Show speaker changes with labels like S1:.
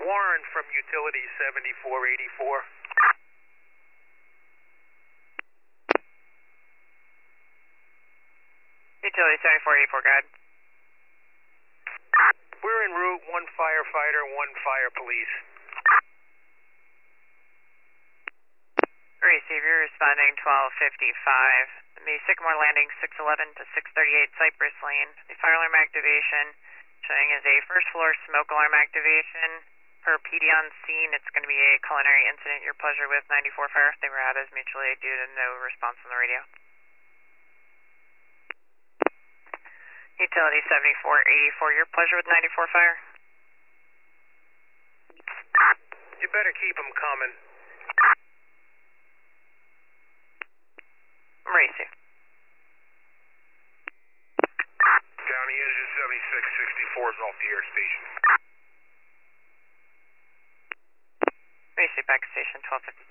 S1: Warren from Utility 7484.
S2: Utility 7484, go ahead.
S1: We're en route, 1 firefighter, 1 fire police.
S2: Receive, you're responding 1255. The Sycamore Landing 611 to 638 Cypress Lane. The fire alarm activation showing as a first floor smoke alarm activation. Per PD on scene, it's going to be a culinary incident. Your pleasure with 94 Fire. They were out as mutually due to no response on the radio. Utility 7484, your pleasure with 94 Fire.
S1: You better keep them coming.
S2: Receive.
S1: County Engine 7664 is off the air station.
S2: Receive back to station 1250.